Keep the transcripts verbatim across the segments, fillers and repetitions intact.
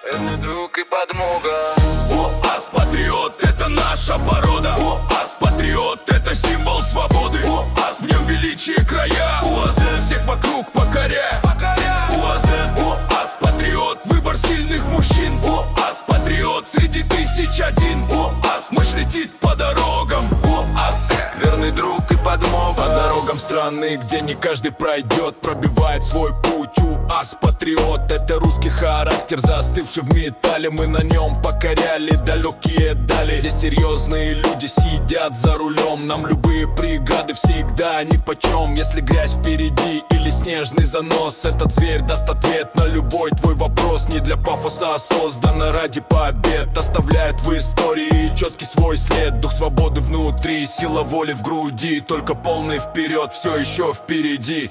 верный друг и подмога. УАЗ патриот, это наша порода. УАЗ патриот, это символ свободы. УАЗ, в нем величие края. УАЗ, всех вокруг покоряя. УАЗ, УАЗ патриот, выбор сильных мужчин. УАЗ патриот, среди тысяч один. УАЗ, мощь летит по дорогам. УАЗ, Верный друг и подмога. по дорогам страны, где не каждый пройдет, пробивает свой путь. УАЗ патриот, это русский характер, застывший в металле. Мы на нем покоряли далекие дали. Здесь серьезные люди сидят за рулем. Нам любые преграды всегда нипочем. Если грязь впереди или снежный занос, этот зверь даст ответ на любой твой вопрос. Не для пафоса, а создано ради побед. Оставляет в истории четкий свой след. Дух свободы внутри, сила воли в груди. Только полный вперед, все еще впереди.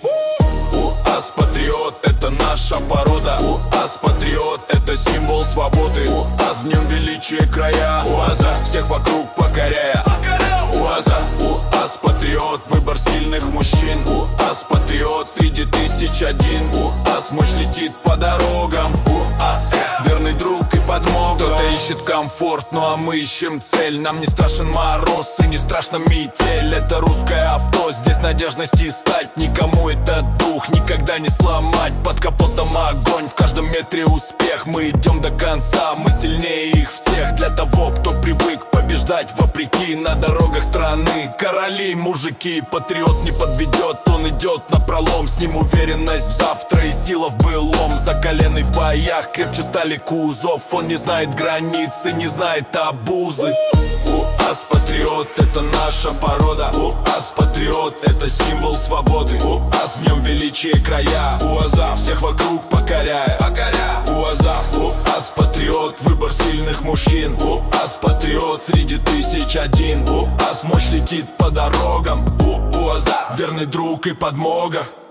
УАЗ патриот, это наша порода. УАЗ патриот, это символ свободы. УАЗ, в нем величие края. УАЗа, всех вокруг покоряя. УАЗа, УАЗ патриот, выбор сильных мужчин. УАЗ патриот, среди тысяч один. УАЗ, мощь летит по дорогам. УАЗ, верный друг и подмога. Кто-то ищет комфорт, ну а мы ищем цель. Нам не страшен мороз и не страшна метель. Это русское авто, здесь надежности стать. Никому этот дух никогда не сломать. Под капотом огонь, в каждом метре успех. Мы идем до конца, мы сильнее их всех. Для того, кто привык побеждать вопреки. На дорогах страны короли, мужики. Патриот не подведет, он идет напролом. С ним уверенность в завтра и сила в былом. Закаленный в боях, крепче стали кузов. Он не знает границы, не знает обузы. УАЗ патриот, это наша порода. УАЗ патриот, это символ свободы. УАЗ, в нем величие края. УАЗа, всех вокруг покоряя. УАЗа, УАЗ патриот, выбор сильных мужчин. УАЗ патриот, среди тысяч один. УАЗ, мощь летит по дорогам. УАЗа, верный друг и подмога.